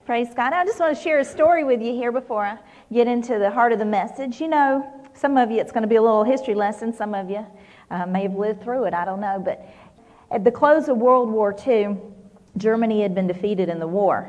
Praise God. I just want to share a story with you here before I get into the heart of the message. You know, some of you, it's going to be a little history lesson. Some of you may have lived through it. I don't know. But at the close of World War II, Germany had been defeated in the war.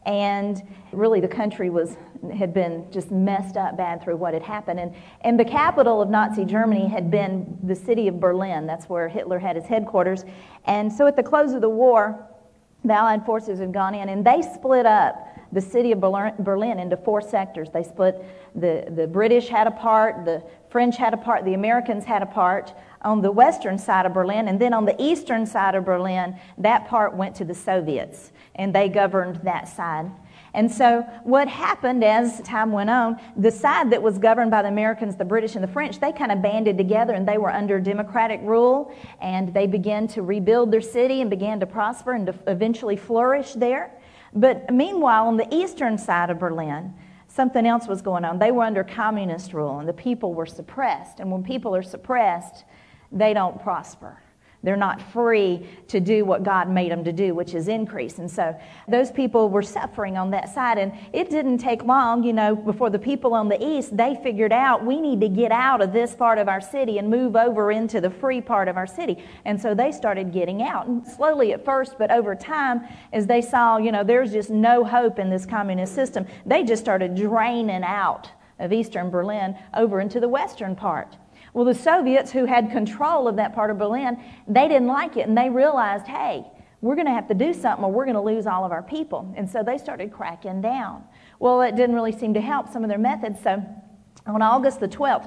And really the country had been just messed up bad through what had happened. And the capital of Nazi Germany had been the city of Berlin. That's where Hitler had his headquarters. And so at the close of the war, the Allied forces had gone in, and they split up the city of Berlin into 4 sectors. They split, the British had a part, the French had a part, the Americans had a part on the western side of Berlin, and then on the eastern side of Berlin, that part went to the Soviets, and they governed that side. And so what happened as time went on, the side that was governed by the Americans, the British, and the French, they kind of banded together, and they were under democratic rule, and they began to rebuild their city and began to prosper and to eventually flourish there. But meanwhile, on the eastern side of Berlin, something else was going on. They were under communist rule, and the people were suppressed. And when people are suppressed, they don't prosper. They're not free to do what God made them to do, which is increase. And so those people were suffering on that side. And it didn't take long, before the people on the east, they figured out we need to get out of this part of our city and move over into the free part of our city. And so they started getting out. And slowly at first, but over time, as they saw, there's just no hope in this communist system, they just started draining out of eastern Berlin over into the western part. Well, the Soviets, who had control of that part of Berlin, they didn't like it, and they realized, hey, we're going to have to do something or we're going to lose all of our people. And so they started cracking down. Well, it didn't really seem to help some of their methods, so on August the 12th,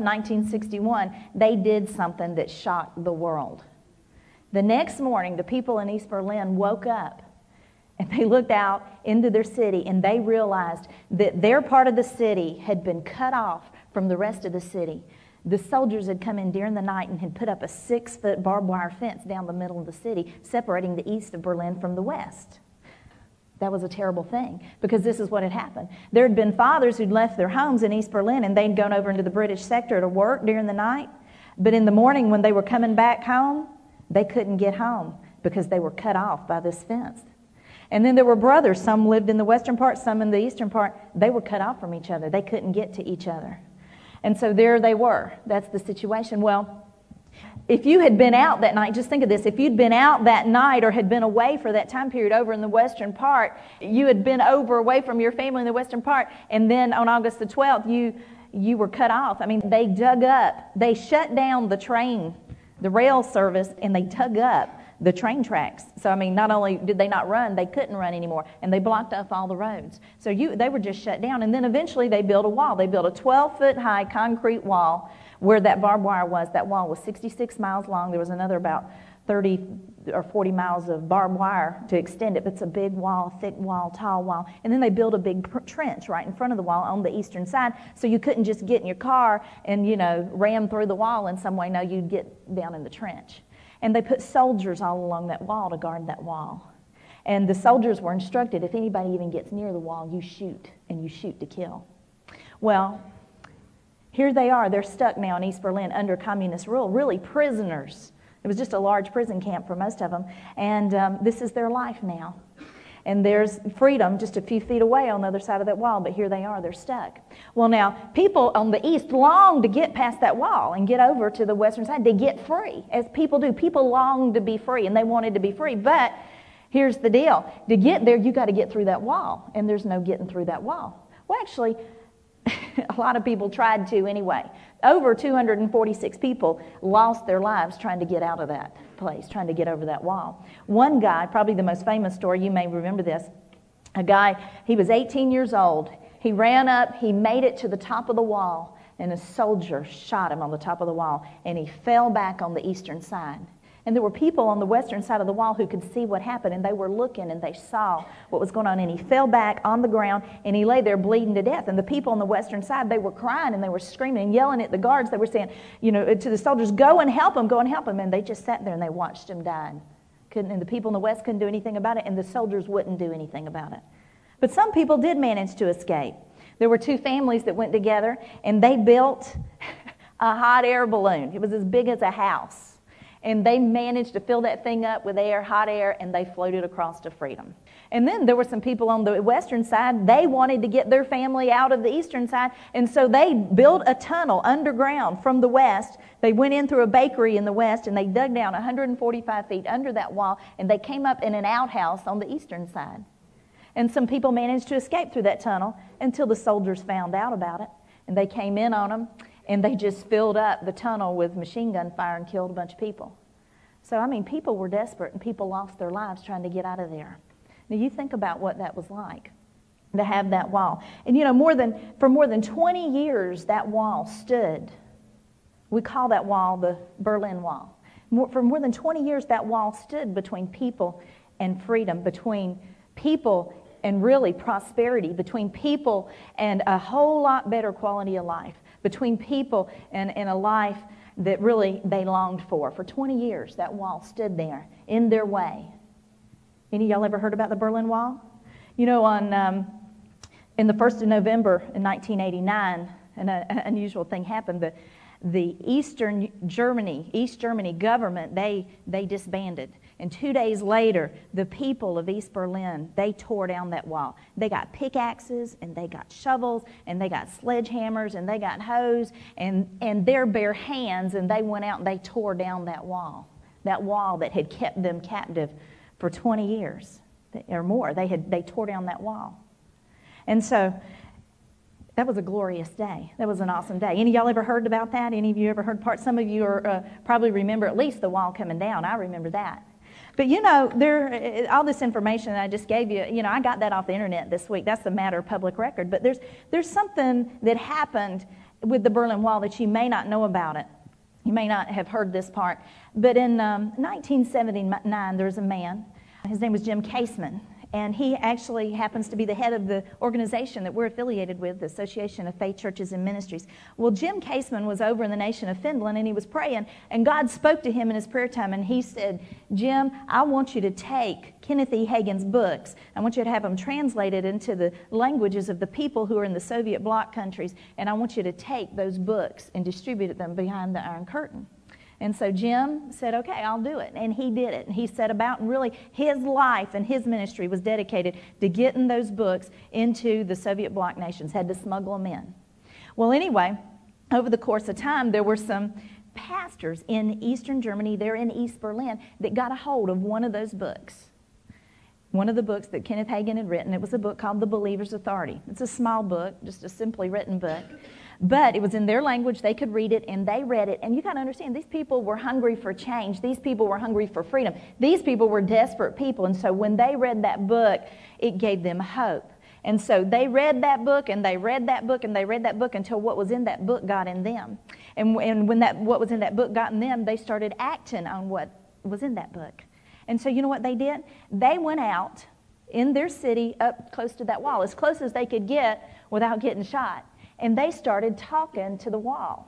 1961, they did something that shocked the world. The next morning, the people in East Berlin woke up, and they looked out into their city, and they realized that their part of the city had been cut off from the rest of the city. The soldiers had come in during the night and had put up a 6-foot barbed wire fence down the middle of the city, separating the east of Berlin from the west. That was a terrible thing, because this is what had happened. There had been fathers who'd left their homes in East Berlin, and they'd gone over into the British sector to work during the night. But in the morning, when they were coming back home, they couldn't get home because they were cut off by this fence. And then there were brothers. Some lived in the western part, some in the eastern part. They were cut off from each other. They couldn't get to each other. And so there they were. That's the situation. Well, if you had been out that night, just think of this. If you'd been out that night or had been away for that time period over in the western part, you had been away from your family in the western part, and then on August the 12th, you were cut off. I mean, they dug up. They shut down the rail service, and they dug up the train tracks. So, I mean, not only did they not run, they couldn't run anymore, and they blocked off all the roads. So they were just shut down, and then eventually they built a wall. They built a 12-foot high concrete wall where that barbed wire was. That wall was 66 miles long. There was another about 30 or 40 miles of barbed wire to extend it. But it's a big wall, thick wall, tall wall. And then they built a big trench right in front of the wall on the eastern side, so you couldn't just get in your car and, ram through the wall in some way. No, you'd get down in the trench. And they put soldiers all along that wall to guard that wall. And the soldiers were instructed, if anybody even gets near the wall, you shoot, and you shoot to kill. Well, here they are. They're stuck now in East Berlin under communist rule, really prisoners. It was just a large prison camp for most of them. And this is their life now. And there's freedom just a few feet away on the other side of that wall, but here they are, they're stuck. Well, now, people on the east long to get past that wall and get over to the western side. They get free, as people do. People long to be free, and they wanted to be free. But here's the deal. To get there, you got to get through that wall, and there's no getting through that wall. Well, actually, a lot of people tried to anyway. Over 246 people lost their lives trying to get out of that place, trying to get over that wall. One guy, probably the most famous story, you may remember this, a guy, he was 18 years old. He ran up, he made it to the top of the wall, and a soldier shot him on the top of the wall, and he fell back on the eastern side. And there were people on the western side of the wall who could see what happened, and they were looking, and they saw what was going on. And he fell back on the ground, and he lay there bleeding to death. And the people on the western side, they were crying, and they were screaming and yelling at the guards. They were saying, to the soldiers, go and help him, go and help him. And they just sat there, and they watched him die. And the people in the west couldn't do anything about it, and the soldiers wouldn't do anything about it. But some people did manage to escape. There were 2 families that went together, and they built a hot air balloon. It was as big as a house. And they managed to fill that thing up with air, hot air, and they floated across to freedom. And then there were some people on the western side. They wanted to get their family out of the eastern side. And so they built a tunnel underground from the west. They went in through a bakery in the west, and they dug down 145 feet under that wall, and they came up in an outhouse on the eastern side. And some people managed to escape through that tunnel until the soldiers found out about it. And they came in on them, and they just filled up the tunnel with machine gun fire and killed a bunch of people. So, I mean, people were desperate, and people lost their lives trying to get out of there. Now, you think about what that was like, to have that wall. And, for more than 20 years, that wall stood. We call that wall the Berlin Wall. For more than 20 years, that wall stood between people and freedom, between people and really prosperity, between people and a whole lot better quality of life, between people and a life that really they longed for. For 20 years, that wall stood there in their way. Any of y'all ever heard about the Berlin Wall? In the 1st of November in 1989, an unusual thing happened. The East Germany government, they disbanded. And 2 days later, the people of East Berlin, they tore down that wall. They got pickaxes, and they got shovels, and they got sledgehammers, and they got hoes, and their bare hands, and they went out and they tore down that wall that had kept them captive for 20 years or more. They tore down that wall. And so that was a glorious day. That was an awesome day. Any of y'all ever heard about that? Any of you ever heard part? Some of you probably remember at least the wall coming down. I remember that. But all this information that I just gave you, I got that off the internet this week. That's a matter of public record. But there's something that happened with the Berlin Wall that you may not know about it. You may not have heard this part. But in 1979, there was a man. His name was Jim Caseman. And he actually happens to be the head of the organization that we're affiliated with, the Association of Faith Churches and Ministries. Well, Jim Caseman was over in the nation of Finland, and he was praying, and God spoke to him in his prayer time, and he said, Jim, I want you to take Kenneth E. Hagin's books. I want you to have them translated into the languages of the people who are in the Soviet bloc countries, and I want you to take those books and distribute them behind the Iron Curtain. And so Jim said, okay, I'll do it. And he did it. And he set about, and really his life and his ministry was dedicated to getting those books into the Soviet bloc nations, had to smuggle them in. Well, anyway, over the course of time, there were some pastors in Eastern Germany, there in East Berlin, that got a hold of one of those books. One of the books that Kenneth Hagin had written. It was a book called The Believer's Authority. It's a small book, just a simply written book. But it was in their language. They could read it, and they read it. And you got to understand, these people were hungry for change. These people were hungry for freedom. These people were desperate people. And so when they read that book, it gave them hope. And so they read that book, and they read that book, and they read that book until what was in that book got in them. And when what was in that book got in them, they started acting on what was in that book. And so you know what they did? They went out in their city up close to that wall, as close as they could get without getting shot. And they started talking to the wall.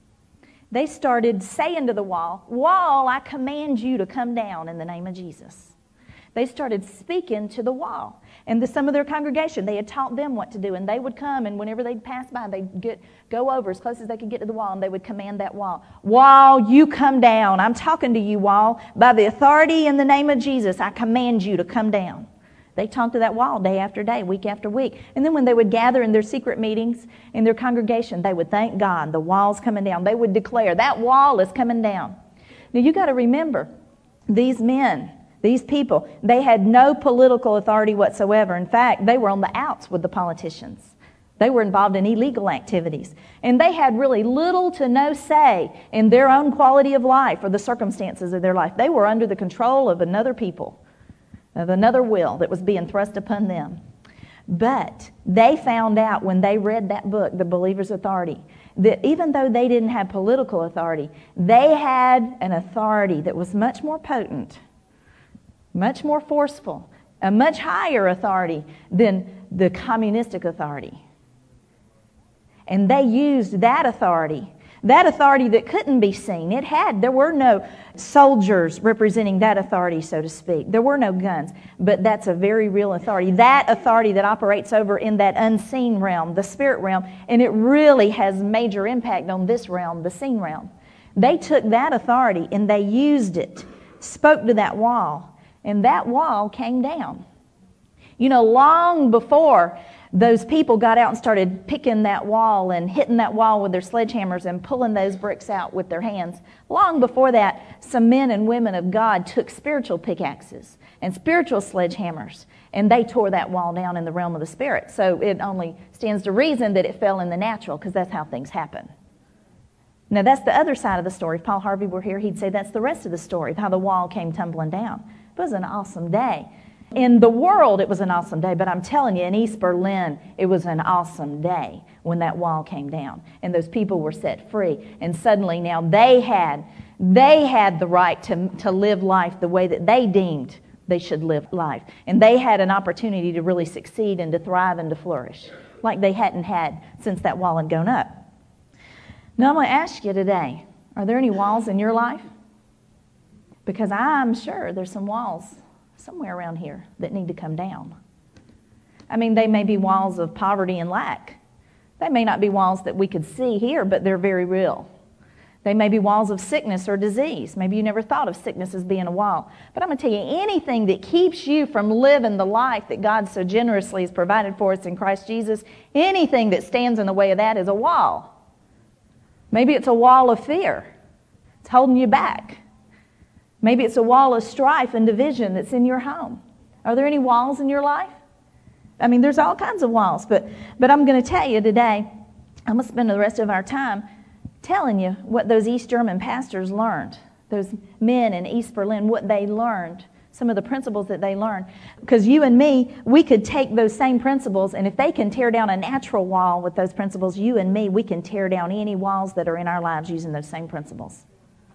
They started saying to the wall, "Wall, I command you to come down in the name of Jesus." They started speaking to the wall. And some of their congregation, they had taught them what to do. And they would come, and whenever they'd pass by, they'd go over as close as they could get to the wall, and they would command that wall, "Wall, you come down. I'm talking to you, wall. By the authority in the name of Jesus, I command you to come down." They talked to that wall day after day, week after week. And then when they would gather in their secret meetings in their congregation, they would thank God, the wall's coming down. They would declare, that wall is coming down. Now you got to remember, these men, these people, they had no political authority whatsoever. In fact, they were on the outs with the politicians. They were involved in illegal activities. And they had really little to no say in their own quality of life or the circumstances of their life. They were under the control of another people, of another will that was being thrust upon them. But they found out when they read that book, The Believer's Authority, that even though they didn't have political authority, they had an authority that was much more potent, much more forceful, a much higher authority than the communistic authority. And they used that authority that couldn't be seen. There were no soldiers representing that authority, so to speak. There were no guns, but that's a very real authority. That authority that operates over in that unseen realm, the spirit realm, and it really has major impact on this realm, the seen realm. They took that authority and they used it, spoke to that wall, and that wall came down. Long before those people got out and started picking that wall and hitting that wall with their sledgehammers and pulling those bricks out with their hands, long before that, some men and women of God took spiritual pickaxes and spiritual sledgehammers, and they tore that wall down in the realm of the spirit. So it only stands to reason that it fell in the natural, because that's how things happen. Now, that's the other side of the story. If Paul Harvey were here, he'd say that's the rest of the story of how the wall came tumbling down. It was an awesome day. In the world, it was an awesome day, but I'm telling you, in East Berlin, it was an awesome day when that wall came down and those people were set free. And suddenly now they had the right to live life the way that they deemed they should live life. And they had an opportunity to really succeed and to thrive and to flourish like they hadn't had since that wall had gone up. Now, I'm going to ask you today, are there any walls in your life? Because I'm sure there's some walls somewhere around here that need to come down. I mean, they may be walls of poverty and lack. They may not be walls that we could see here, but they're very real. They may be walls of sickness or disease. Maybe you never thought of sickness as being a wall. But I'm going to tell you, anything that keeps you from living the life that God so generously has provided for us in Christ Jesus, anything that stands in the way of that is a wall. Maybe it's a wall of fear. It's holding you back. Maybe it's a wall of strife and division that's in your home. Are there any walls in your life? I mean, there's all kinds of walls, but I'm going to tell you today, I'm going to spend the rest of our time telling you what those East German pastors learned, those men in East Berlin, what they learned, some of the principles that they learned. Because you and me, we could take those same principles, and if they can tear down a natural wall with those principles, you and me, we can tear down any walls that are in our lives using those same principles.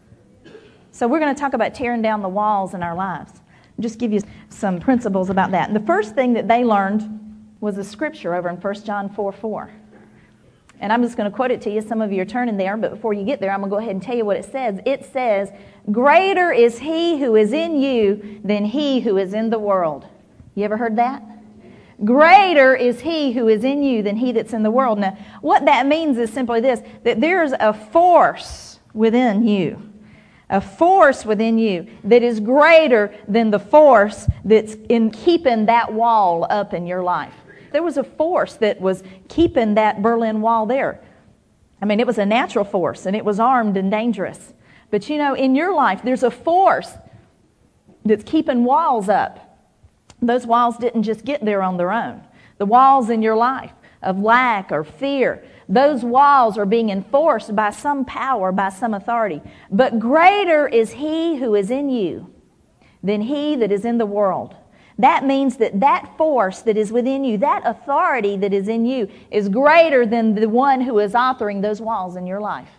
So we're going to talk about tearing down the walls in our lives. I'll just give you some principles about that. And the first thing that they learned was a scripture over in 1 John 4:4. And I'm just going to quote it to you. Some of you are turning there, but before you get there, I'm going to go ahead and tell you what it says. It says, "Greater is he who is in you than he who is in the world." You ever heard that? Greater is he who is in you than he that's in the world. Now, what that means is simply this, that there's a force within you. A force within you that is greater than the force that's in keeping that wall up in your life. There was a force that was keeping that Berlin Wall there. I mean, it was a natural force, and it was armed and dangerous. But in your life, there's a force that's keeping walls up. Those walls didn't just get there on their own. The walls in your life of lack or fear, those walls are being enforced by some power, by some authority. But greater is he who is in you than he that is in the world. That means that force that is within you, that authority that is in you, is greater than the one who is authoring those walls in your life.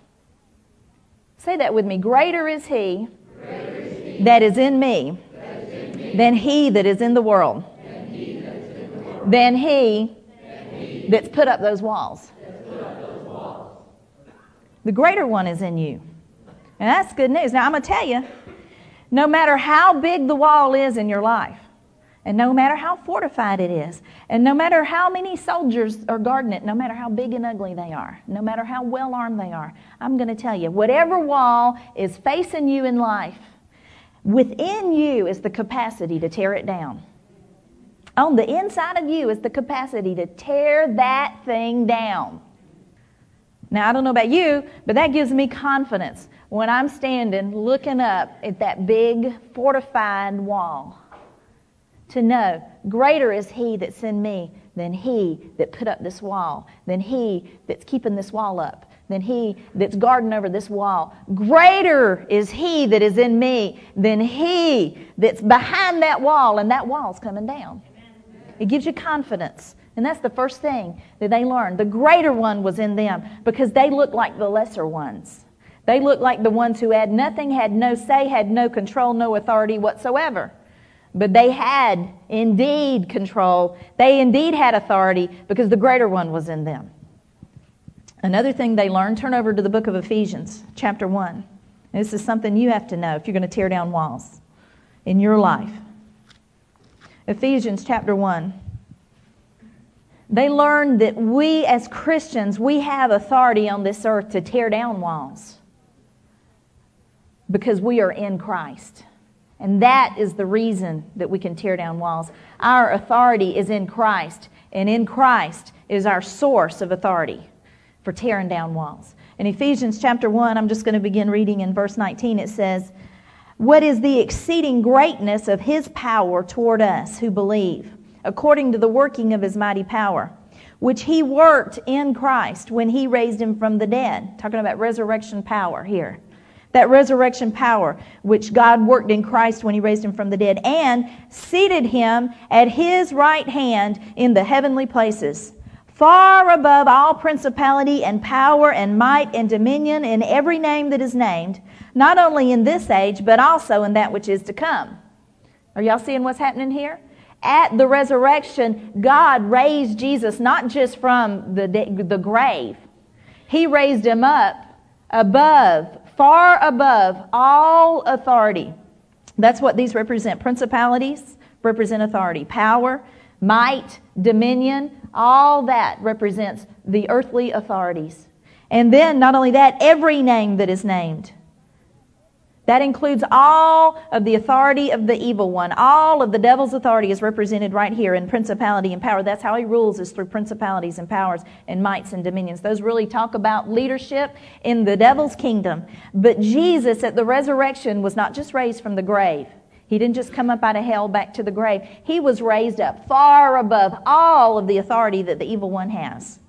Say that with me. Greater is he that is in me than he that is in the world. Than he that's put up those walls. The greater one is in you. And that's good news. Now, I'm going to tell you, no matter how big the wall is in your life, and no matter how fortified it is, and no matter how many soldiers are guarding it, no matter how big and ugly they are, no matter how well armed they are, I'm going to tell you, whatever wall is facing you in life, within you is the capacity to tear it down. On the inside of you is the capacity to tear that thing down. Now, I don't know about you, but that gives me confidence when I'm standing looking up at that big fortified wall to know greater is he that's in me than he that put up this wall, than he that's keeping this wall up, than he that's guarding over this wall. Greater is he that is in me than he that's behind that wall, and that wall's coming down. It gives you confidence. And that's the first thing that they learned. The greater one was in them because they looked like the lesser ones. They looked like the ones who had nothing, had no say, had no control, no authority whatsoever. But they had indeed control. They indeed had authority because the greater one was in them. Another thing they learned, turn over to the book of Ephesians, chapter 1. And this is something you have to know if you're going to tear down walls in your life. Ephesians chapter 1. They learned that we as Christians, we have authority on this earth to tear down walls because we are in Christ. And that is the reason that we can tear down walls. Our authority is in Christ, and in Christ is our source of authority for tearing down walls. In Ephesians chapter 1, I'm just going to begin reading in verse 19. It says, "What is the exceeding greatness of His power toward us who believe, according to the working of His mighty power, which He worked in Christ when He raised Him from the dead." Talking about resurrection power here. That resurrection power which God worked in Christ when He raised Him from the dead, and seated Him at His right hand in the heavenly places, far above all principality and power and might and dominion in every name that is named, not only in this age, but also in that which is to come. Are y'all seeing what's happening here? At the resurrection, God raised Jesus not just from the grave. He raised Him up above, far above all authority. That's what these represent. Principalities represent authority. Power, might, dominion, all that represents the earthly authorities. And then, not only that, every name that is named. That includes all of the authority of the evil one. All of the devil's authority is represented right here in principality and power. That's how he rules, is through principalities and powers and mights and dominions. Those really talk about leadership in the devil's kingdom. But Jesus at the resurrection was not just raised from the grave. He didn't just come up out of hell back to the grave. He was raised up far above all of the authority that the evil one has.